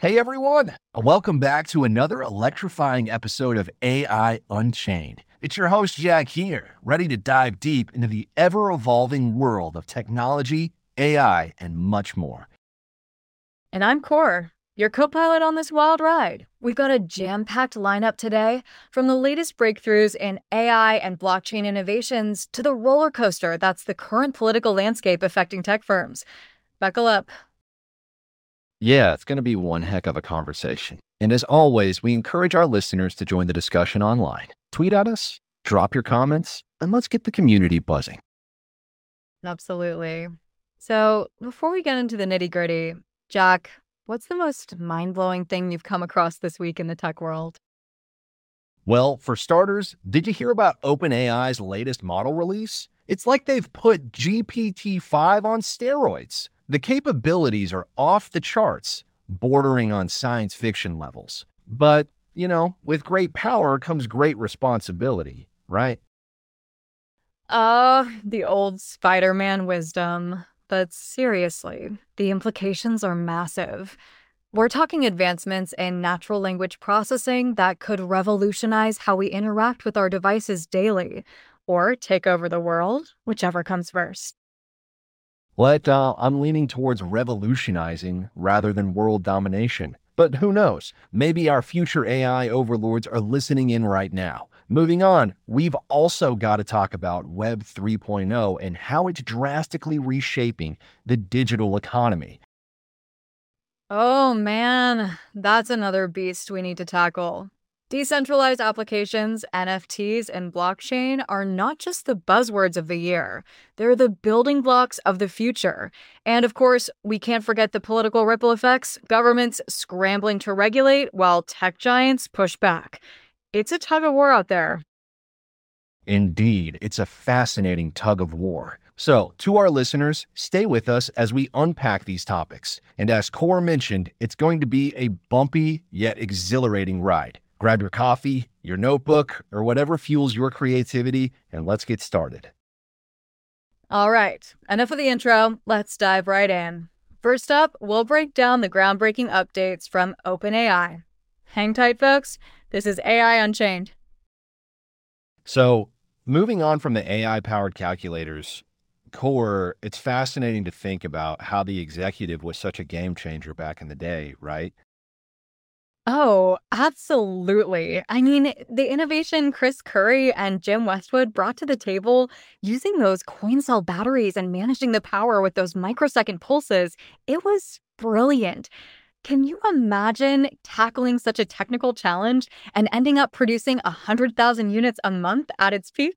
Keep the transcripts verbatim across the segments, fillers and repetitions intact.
Hey everyone, welcome back to another electrifying episode of A I Unchained. It's your host Jack here, ready to dive deep into the ever-evolving world of technology, A I, and much more. And I'm Core, your co-pilot on this wild ride. We've got a jam-packed lineup today, from the latest breakthroughs in A I and blockchain innovations to the roller coaster that's the current political landscape affecting tech firms. Buckle up. Yeah, it's going to be one heck of a conversation. And as always, we encourage our listeners to join the discussion online. Tweet at us, drop your comments, and let's get the community buzzing. Absolutely. So before we get into the nitty-gritty, Jack, what's the most mind-blowing thing you've come across this week in the tech world? Well, for starters, did you hear about OpenAI's latest model release? It's like they've put G P T five on steroids. The capabilities are off the charts, bordering on science fiction levels. But, you know, with great power comes great responsibility, right? Uh, the old Spider-Man wisdom. But seriously, the implications are massive. We're talking advancements in natural language processing that could revolutionize how we interact with our devices daily, or take over the world, whichever comes first. What uh, I'm leaning towards revolutionizing rather than world domination. But who knows? Maybe our future A I overlords are listening in right now. Moving on, we've also got to talk about Web 3.0 and how it's drastically reshaping the digital economy. Oh man, that's another beast we need to tackle. Decentralized applications, N F Ts, and blockchain are not just the buzzwords of the year. They're the building blocks of the future. And of course, we can't forget the political ripple effects, governments scrambling to regulate while tech giants push back. It's a tug of war out there. Indeed, it's a fascinating tug of war. So, to our listeners, stay with us as we unpack these topics. And as Core mentioned, it's going to be a bumpy yet exhilarating ride. Grab your coffee, your notebook, or whatever fuels your creativity, and let's get started. All right, enough of the intro. Let's dive right in. First up, we'll break down the groundbreaking updates from OpenAI. Hang tight, folks. This is A I Unchained. So, moving on from the A I-powered calculators, Core, it's fascinating to think about how the executive was such a game changer back in the day, right? Oh, absolutely. I mean, the innovation Chris Curry and Jim Westwood brought to the table using those coin cell batteries and managing the power with those microsecond pulses, it was brilliant. Can you imagine tackling such a technical challenge and ending up producing one hundred thousand units a month at its peak?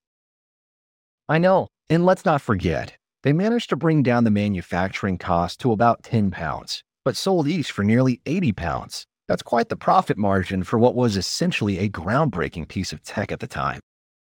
I know. And let's not forget, they managed to bring down the manufacturing cost to about ten pounds, but sold each for nearly eighty pounds. That's quite the profit margin for what was essentially a groundbreaking piece of tech at the time.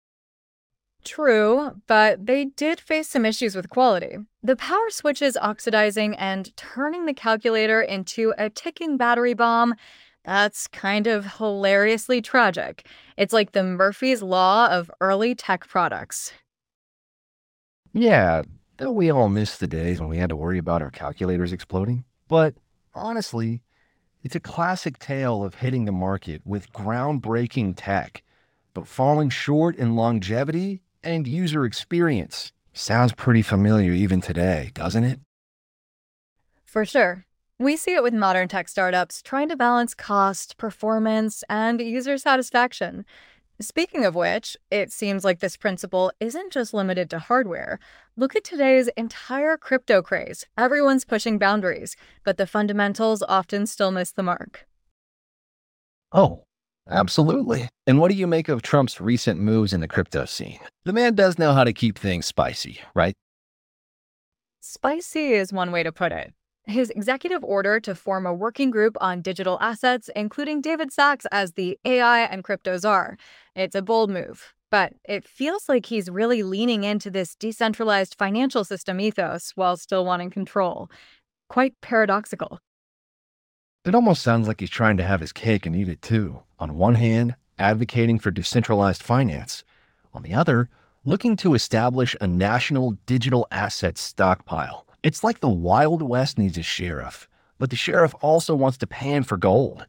True, but they did face some issues with quality. The power switches oxidizing and turning the calculator into a ticking battery bomb. That's kind of hilariously tragic. It's like the Murphy's Law of early tech products. Yeah, though we all miss the days when we had to worry about our calculators exploding. But honestly, it's a classic tale of hitting the market with groundbreaking tech, but falling short in longevity and user experience. Sounds pretty familiar even today, doesn't it? For sure. We see it with modern tech startups trying to balance cost, performance, and user satisfaction. Speaking of which, it seems like this principle isn't just limited to hardware. Look at today's entire crypto craze. Everyone's pushing boundaries, but the fundamentals often still miss the mark. Oh, absolutely. And what do you make of Trump's recent moves in the crypto scene? The man does know how to keep things spicy, right? Spicy is one way to put it. His executive order to form a working group on digital assets, including David Sachs as the A I and crypto czar. It's a bold move, but it feels like he's really leaning into this decentralized financial system ethos while still wanting control. Quite paradoxical. It almost sounds like he's trying to have his cake and eat it too. On one hand, advocating for decentralized finance. On the other, looking to establish a national digital assets stockpile. It's like the Wild West needs a sheriff. but the sheriff also wants to pan for gold.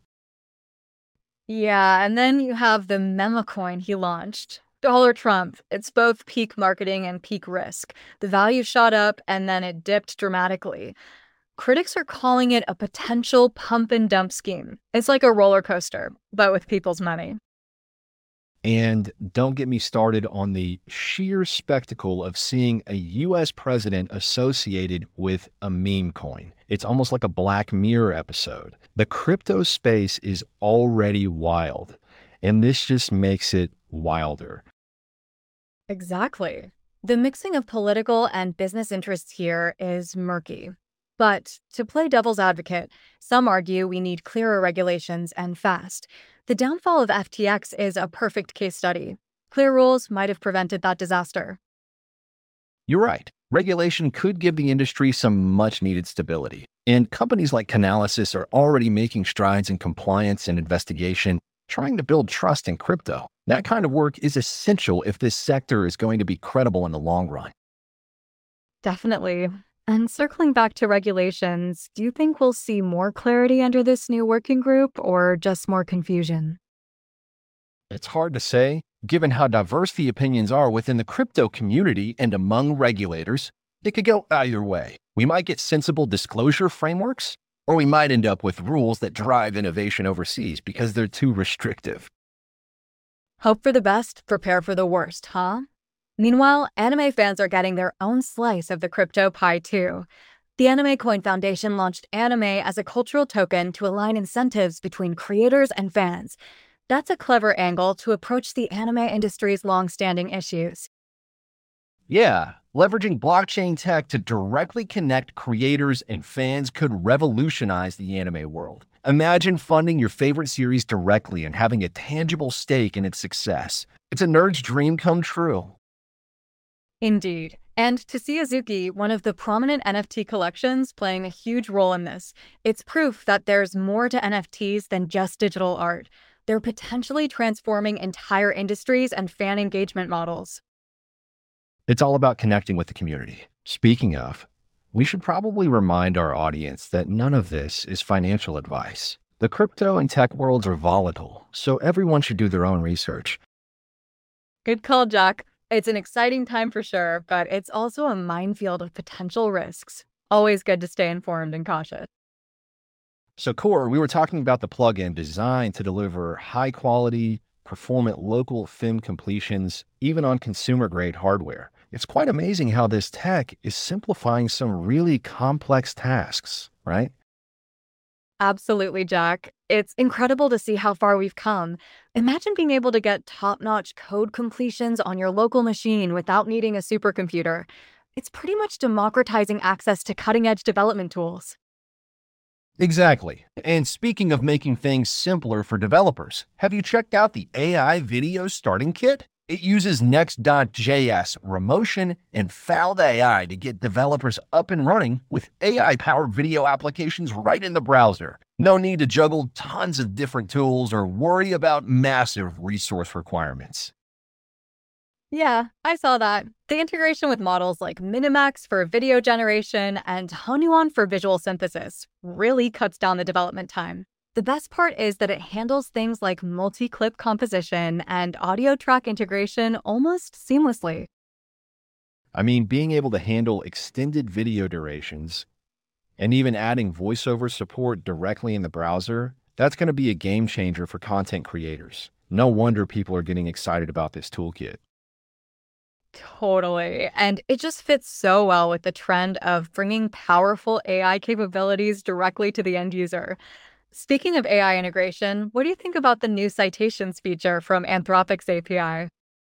Yeah, and then you have the meme coin he launched. Dollar Trump. It's both peak marketing and peak risk. The value shot up and then it dipped dramatically. Critics are calling it a potential pump and dump scheme. It's like a roller coaster, but with people's money. And don't get me started on the sheer spectacle of seeing a U S president associated with a meme coin. It's almost like a Black Mirror episode. The crypto space is already wild, and this just makes it wilder. Exactly. The mixing of political and business interests here is murky. But to play devil's advocate, some argue we need clearer regulations and fast. The downfall of F T X is a perfect case study. Clear rules might have prevented that disaster. You're right. Regulation could give the industry some much needed stability. And companies like Canalys are already making strides in compliance and investigation, trying to build trust in crypto. That kind of work is essential if this sector is going to be credible in the long run. Definitely. And circling back to regulations, do you think we'll see more clarity under this new working group or just more confusion? It's hard to say, given how diverse the opinions are within the crypto community and among regulators. It could go either way. We might get sensible disclosure frameworks, or we might end up with rules that drive innovation overseas because they're too restrictive. Hope for the best, prepare for the worst, huh? Meanwhile, anime fans are getting their own slice of the crypto pie too. The Anime Coin Foundation launched anime as a cultural token to align incentives between creators and fans. That's a clever angle to approach the anime industry's long-standing issues. Yeah, leveraging blockchain tech to directly connect creators and fans could revolutionize the anime world. Imagine funding your favorite series directly and having a tangible stake in its success. It's a nerd's dream come true. Indeed. And to see Azuki, one of the prominent N F T collections, playing a huge role in this. It's proof that there's more to N F Ts than just digital art. They're potentially transforming entire industries and fan engagement models. It's all about connecting with the community. Speaking of, we should probably remind our audience that none of this is financial advice. The crypto and tech worlds are volatile, so everyone should do their own research. Good call, Jack. It's an exciting time for sure, but it's also a minefield of potential risks. Always good to stay informed and cautious. So, Core, we were talking about the plugin designed to deliver high-quality, performant local film completions, even on consumer-grade hardware. It's quite amazing how this tech is simplifying some really complex tasks, right? Absolutely, Jack. It's incredible to see how far we've come. Imagine being able to get top-notch code completions on your local machine without needing a supercomputer. It's pretty much democratizing access to cutting-edge development tools. Exactly. And speaking of making things simpler for developers, have you checked out the A I Video Starting Kit? It uses Next.js, Remotion, and Found A I to get developers up and running with A I-powered video applications right in the browser. No need to juggle tons of different tools or worry about massive resource requirements. Yeah, I saw that. The integration with models like Minimax for video generation and Honeywell for visual synthesis really cuts down the development time. The best part is that it handles things like multi-clip composition and audio track integration almost seamlessly. I mean, being able to handle extended video durations and even adding voiceover support directly in the browser, that's going to be a game changer for content creators. No wonder people are getting excited about this toolkit. Totally. And it just fits so well with the trend of bringing powerful A I capabilities directly to the end user. Speaking of A I integration, what do you think about the new citations feature from Anthropic's A P I?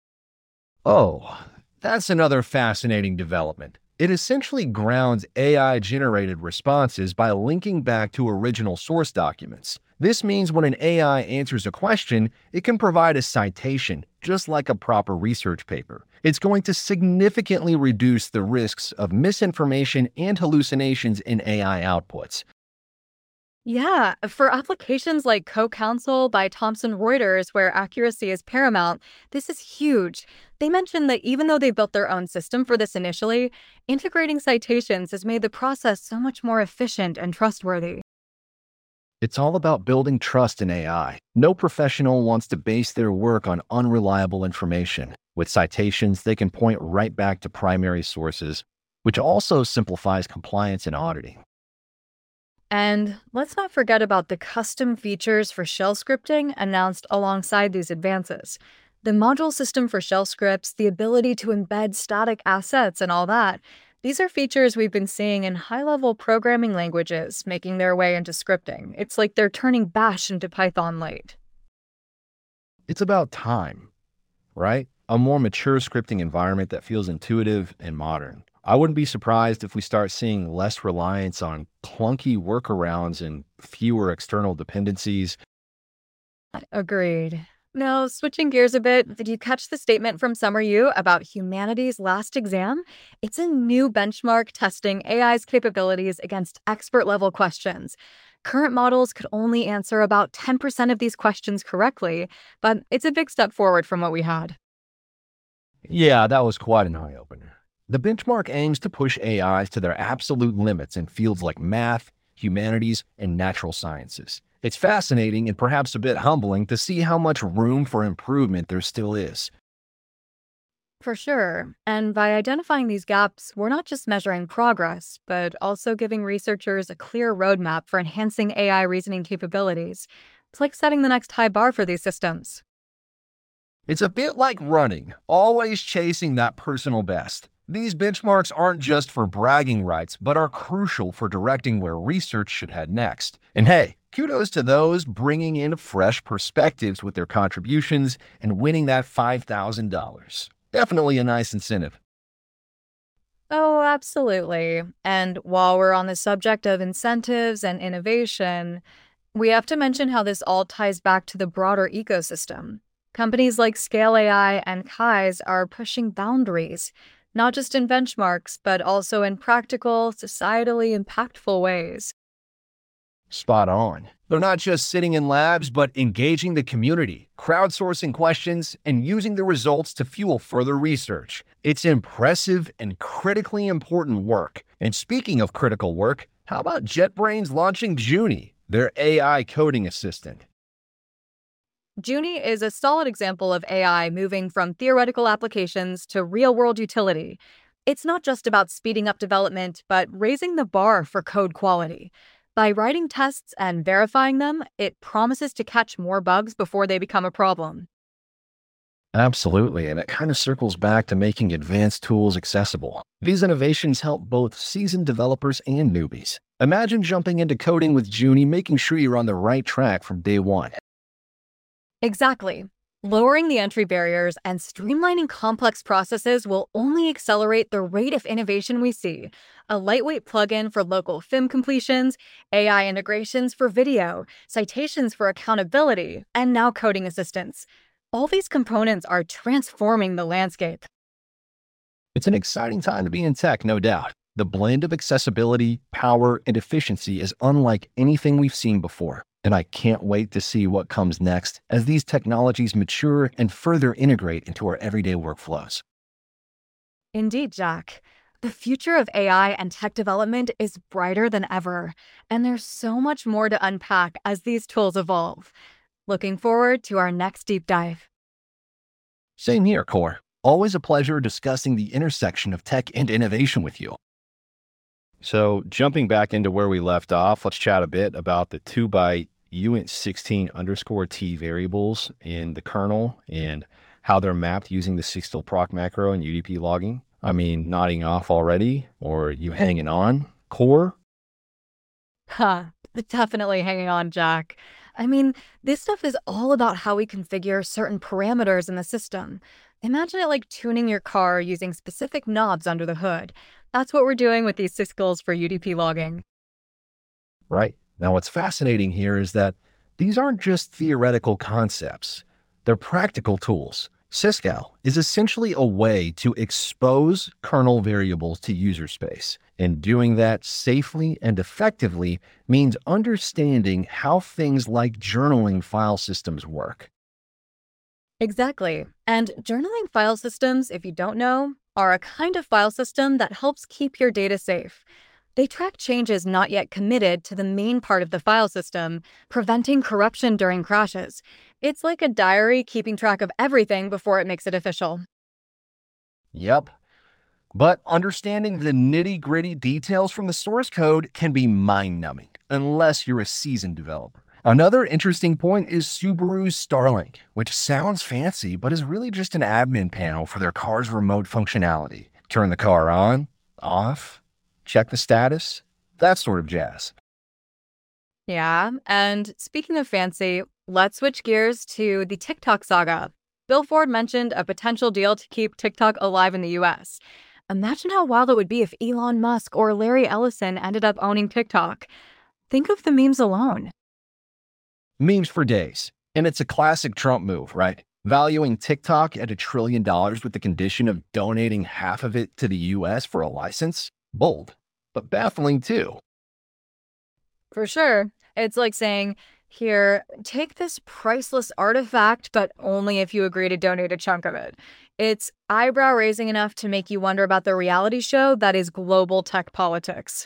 Oh, that's another fascinating development. It essentially grounds A I-generated responses by linking back to original source documents. This means when an A I answers a question, it can provide a citation, just like a proper research paper. It's going to significantly reduce the risks of misinformation and hallucinations in A I outputs. Yeah, for applications like CoCounsel by Thomson Reuters, where accuracy is paramount, this is huge. They mentioned that even though they built their own system for this initially, integrating citations has made the process so much more efficient and trustworthy. It's all about building trust in A I. No professional wants to base their work on unreliable information. With citations, they can point right back to primary sources, which also simplifies compliance and auditing. And let's not forget about the custom features for shell scripting announced alongside these advances. The module system for shell scripts, the ability to embed static assets, and all that. These are features we've been seeing in high level programming languages making their way into scripting. It's like they're turning Bash into Python late. It's about time, right? A more mature scripting environment that feels intuitive and modern. I wouldn't be surprised if we start seeing less reliance on clunky workarounds and fewer external dependencies. Agreed. Now, switching gears a bit, did you catch the statement from Summer U about humanity's last exam? It's a new benchmark testing A I's capabilities against expert level questions. Current models could only answer about ten percent of these questions correctly, but it's a big step forward from what we had. Yeah, that was quite an eye opener. The benchmark aims to push A Is to their absolute limits in fields like math, humanities, and natural sciences. It's fascinating and perhaps a bit humbling to see how much room for improvement there still is. For sure. And by identifying these gaps, we're not just measuring progress, but also giving researchers a clear roadmap for enhancing A I reasoning capabilities. It's like setting the next high bar for these systems. It's a bit like running, always chasing that personal best. These benchmarks aren't just for bragging rights, but are crucial for directing where research should head next. And hey, kudos to those bringing in fresh perspectives with their contributions and winning that five thousand dollars. Definitely a nice incentive. Oh, absolutely. And while we're on the subject of incentives and innovation, we have to mention how this all ties back to the broader ecosystem. Companies like Scale A I and Kai's are pushing boundaries, not just in benchmarks, but also in practical, societally impactful ways. Spot on. They're not just sitting in labs, but engaging the community, crowdsourcing questions, and using the results to fuel further research. It's impressive and critically important work. And speaking of critical work, how about JetBrains launching Junie, their A I coding assistant? Junie is a solid example of A I moving from theoretical applications to real world utility. It's not just about speeding up development, but raising the bar for code quality. By writing tests and verifying them, it promises to catch more bugs before they become a problem. Absolutely, and it kind of circles back to making advanced tools accessible. These innovations help both seasoned developers and newbies. Imagine jumping into coding with Junie, making sure you're on the right track from day one. Exactly. Lowering the entry barriers and streamlining complex processes will only accelerate the rate of innovation we see. A lightweight plugin for local film completions, A I integrations for video, citations for accountability, and now coding assistance. All these components are transforming the landscape. It's an exciting time to be in tech, no doubt. The blend of accessibility, power, and efficiency is unlike anything we've seen before. And I can't wait to see what comes next as these technologies mature and further integrate into our everyday workflows. Indeed, Jack. The future of A I and tech development is brighter than ever, and there's so much more to unpack as these tools evolve. Looking forward to our next deep dive. Same here, Core. Always a pleasure discussing the intersection of tech and innovation with you. So, jumping back into where we left off, let's chat a bit about the two byte uint sixteen underscore T variables in the kernel and how they're mapped using the sixtil proc macro and U D P logging. I mean, nodding off already, or you hanging on, Core? Huh, definitely hanging on, Jack. I mean, this stuff is all about how we configure certain parameters in the system. Imagine it like tuning your car using specific knobs under the hood. That's what we're doing with these syscalls for U D P logging. Right. Now, what's fascinating here is that these aren't just theoretical concepts. They're practical tools. Syscal is essentially a way to expose kernel variables to user space. And doing that safely and effectively means understanding how things like journaling file systems work. Exactly. And journaling file systems, if you don't know, are a kind of file system that helps keep your data safe. They track changes not yet committed to the main part of the file system, preventing corruption during crashes. It's like a diary keeping track of everything before it makes it official. Yep. But understanding the nitty-gritty details from the source code can be mind-numbing, unless you're a seasoned developer. Another interesting point is Subaru's Starlink, which sounds fancy, but is really just an admin panel for their car's remote functionality. Turn the car on, off, check the status, that sort of jazz. Yeah, and speaking of fancy, let's switch gears to the TikTok saga. Bill Ford mentioned a potential deal to keep TikTok alive in the U S. Imagine how wild it would be if Elon Musk or Larry Ellison ended up owning TikTok. Think of the memes alone. Memes for days. And it's a classic Trump move, right? Valuing TikTok at a trillion dollars with the condition of donating half of it to the U S for a license? Bold, but baffling too. For sure. It's like saying, here, take this priceless artifact, but only if you agree to donate a chunk of it. It's eyebrow raising enough to make you wonder about the reality show that is global tech politics.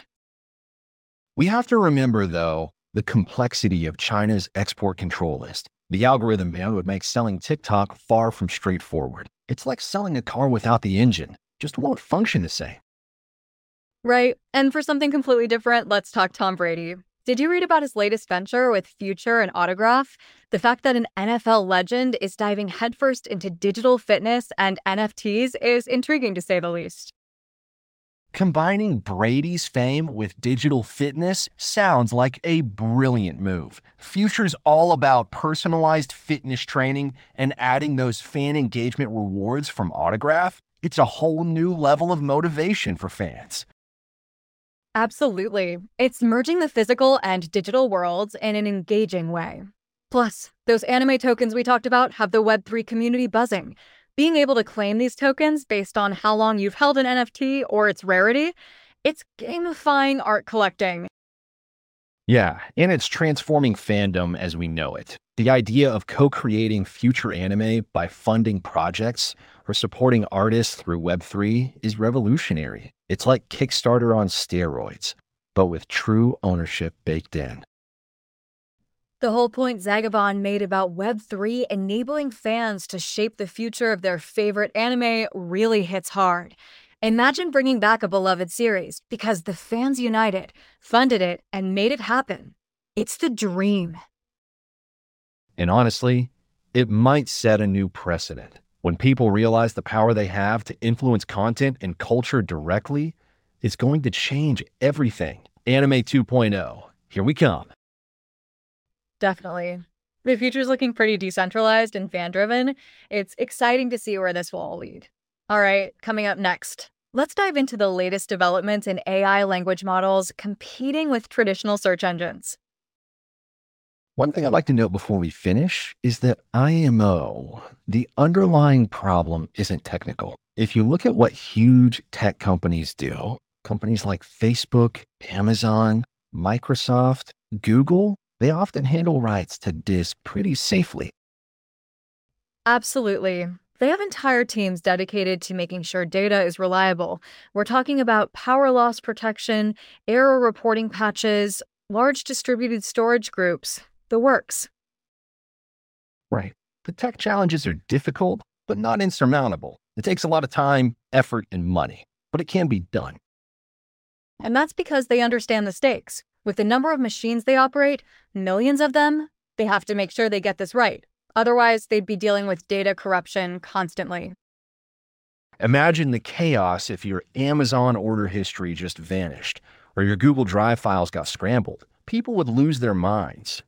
We have to remember, though, the complexity of China's export control list. The algorithm ban would make selling TikTok far from straightforward. It's like selling a car without the engine, just won't function the same. Right. And for something completely different, let's talk Tom Brady. Did you read about his latest venture with Future and Autograph? The fact that an N F L legend is diving headfirst into digital fitness and N F Ts is intriguing to say the least. Combining Brady's fame with digital fitness sounds like a brilliant move. Future's all about personalized fitness training and adding those fan engagement rewards from Autograph. It's a whole new level of motivation for fans. Absolutely. It's merging the physical and digital worlds in an engaging way. Plus, those anime tokens we talked about have the web three community buzzing. Being able to claim these tokens based on how long you've held an N F T or its rarity, it's gamifying art collecting. Yeah, and it's transforming fandom as we know it. The idea of co-creating future anime by funding projects or supporting artists through web three is revolutionary. It's like Kickstarter on steroids, but with true ownership baked in. The whole point Zagabond made about web three enabling fans to shape the future of their favorite anime really hits hard. Imagine bringing back a beloved series because the fans united, funded it, and made it happen. It's the dream. And honestly, it might set a new precedent. When people realize the power they have to influence content and culture directly, it's going to change everything. Anime 2.0, here we come. Definitely. The future's looking pretty decentralized and fan-driven. It's exciting to see where this will all lead. All right, coming up next, let's dive into the latest developments in A I language models competing with traditional search engines. One thing I'd like to note before we finish is that I M O, the underlying problem isn't technical. If you look at what huge tech companies do, companies like Facebook, Amazon, Microsoft, Google, they often handle rights to disk pretty safely. Absolutely. They have entire teams dedicated to making sure data is reliable. We're talking about power loss protection, error reporting patches, large distributed storage groups, the works. Right. The tech challenges are difficult, but not insurmountable. It takes a lot of time, effort, and money, but it can be done. And that's because they understand the stakes. With the number of machines they operate, millions of them, they have to make sure they get this right. Otherwise, they'd be dealing with data corruption constantly. Imagine the chaos if your Amazon order history just vanished, or your Google Drive files got scrambled. People would lose their minds.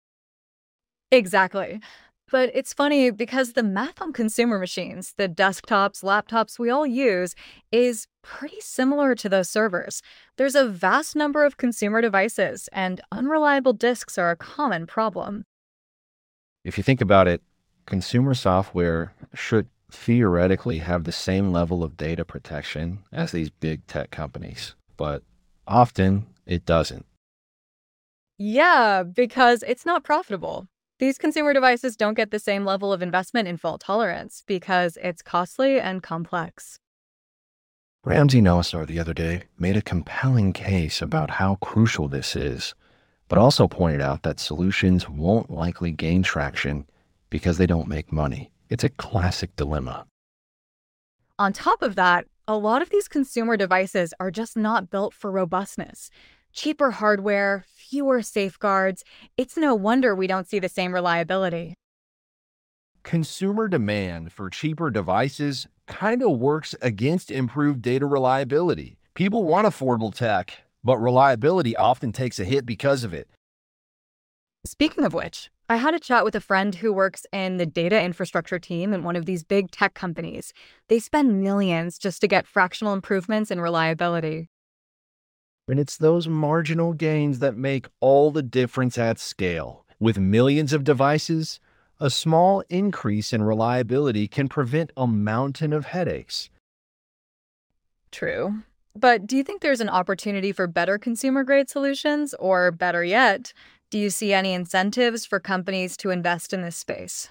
Exactly. But it's funny because the math on consumer machines, the desktops, laptops we all use, is pretty similar to those servers. There's a vast number of consumer devices, and unreliable disks are a common problem. If you think about it, consumer software should theoretically have the same level of data protection as these big tech companies. but often it doesn't. Yeah, because it's not profitable. These consumer devices don't get the same level of investment in fault tolerance because it's costly and complex. Ramsey Nossar the other day made a compelling case about how crucial this is, but also pointed out that solutions won't likely gain traction because they don't make money. It's a classic dilemma. On top of that, a lot of these consumer devices are just not built for robustness. Cheaper hardware, fewer safeguards. It's no wonder we don't see the same reliability. Consumer demand for cheaper devices kind of works against improved data reliability. People want affordable tech, but reliability often takes a hit because of it. Speaking of which, I had a chat with a friend who works in the data infrastructure team in one of these big tech companies. They spend millions just to get fractional improvements in reliability. And it's those marginal gains that make all the difference at scale. With millions of devices, a small increase in reliability can prevent a mountain of headaches. True. But do you think there's an opportunity for better consumer-grade solutions? Or better yet, do you see any incentives for companies to invest in this space?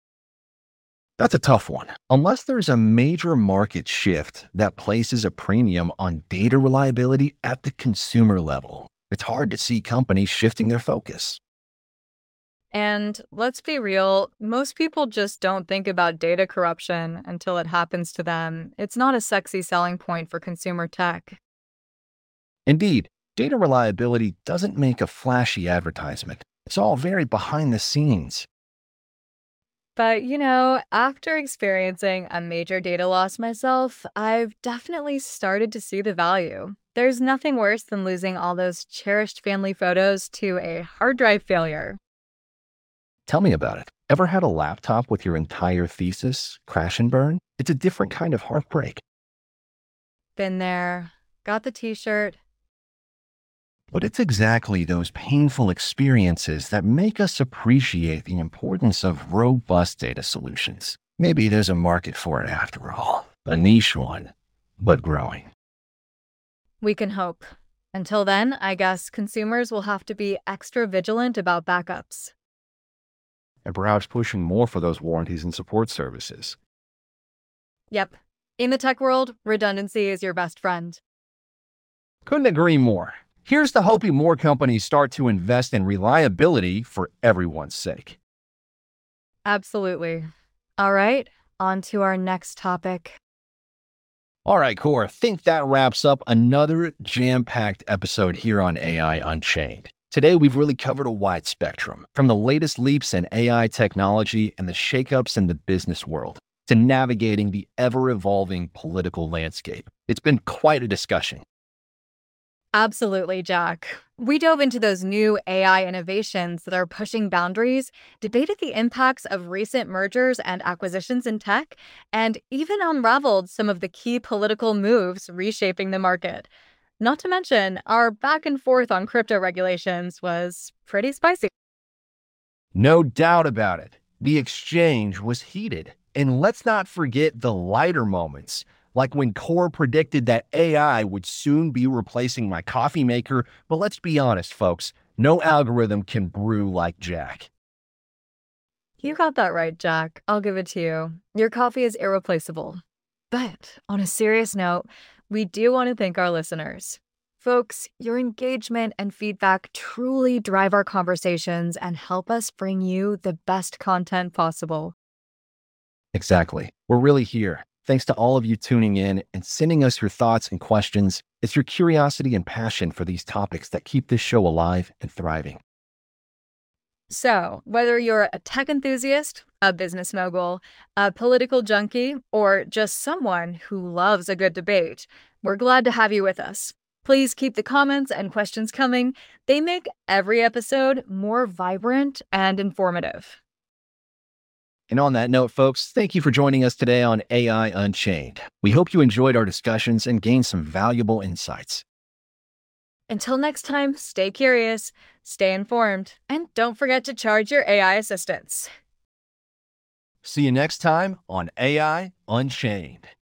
That's a tough one. Unless there's a major market shift that places a premium on data reliability at the consumer level, it's hard to see companies shifting their focus. And let's be real, most people just don't think about data corruption until it happens to them. It's not a sexy selling point for consumer tech. Indeed, data reliability doesn't make a flashy advertisement. It's all very behind the scenes. But, you know, after experiencing a major data loss myself, I've definitely started to see the value. There's nothing worse than losing all those cherished family photos to a hard drive failure. Tell me about it. Ever had a laptop with your entire thesis crash and burn? It's a different kind of heartbreak. Been there, got the t-shirt. But it's exactly those painful experiences that make us appreciate the importance of robust data solutions. Maybe there's a market for it after all. A niche one, but growing. We can hope. Until then, I guess consumers will have to be extra vigilant about backups. And perhaps pushing more for those warranties and support services. Yep. In the tech world, redundancy is your best friend. Couldn't agree more. Here's to hoping more companies start to invest in reliability for everyone's sake. Absolutely. All right, on to our next topic. All right, Core, I think that wraps up another jam-packed episode here on A I Unchained. Today, we've really covered a wide spectrum, from the latest leaps in A I technology and the shakeups in the business world, to navigating the ever-evolving political landscape. It's been quite a discussion. Absolutely, Jack. We dove into those new A I innovations that are pushing boundaries, debated the impacts of recent mergers and acquisitions in tech, and even unraveled some of the key political moves reshaping the market. Not to mention, our back and forth on crypto regulations was pretty spicy. No doubt about it. The exchange was heated. And let's not forget the lighter moments, like when Core predicted that A I would soon be replacing my coffee maker. But let's be honest, folks, no algorithm can brew like Jack. You got that right, Jack. I'll give it to you. Your coffee is irreplaceable. But on a serious note, we do want to thank our listeners. Folks, your engagement and feedback truly drive our conversations and help us bring you the best content possible. Exactly. We're really here. Thanks to all of you tuning in and sending us your thoughts and questions. It's your curiosity and passion for these topics that keep this show alive and thriving. So, whether you're a tech enthusiast, a business mogul, a political junkie, or just someone who loves a good debate, we're glad to have you with us. Please keep the comments and questions coming. They make every episode more vibrant and informative. And on that note, folks, thank you for joining us today on A I Unchained. We hope you enjoyed our discussions and gained some valuable insights. Until next time, stay curious, stay informed, and don't forget to charge your A I assistants. See you next time on A I Unchained.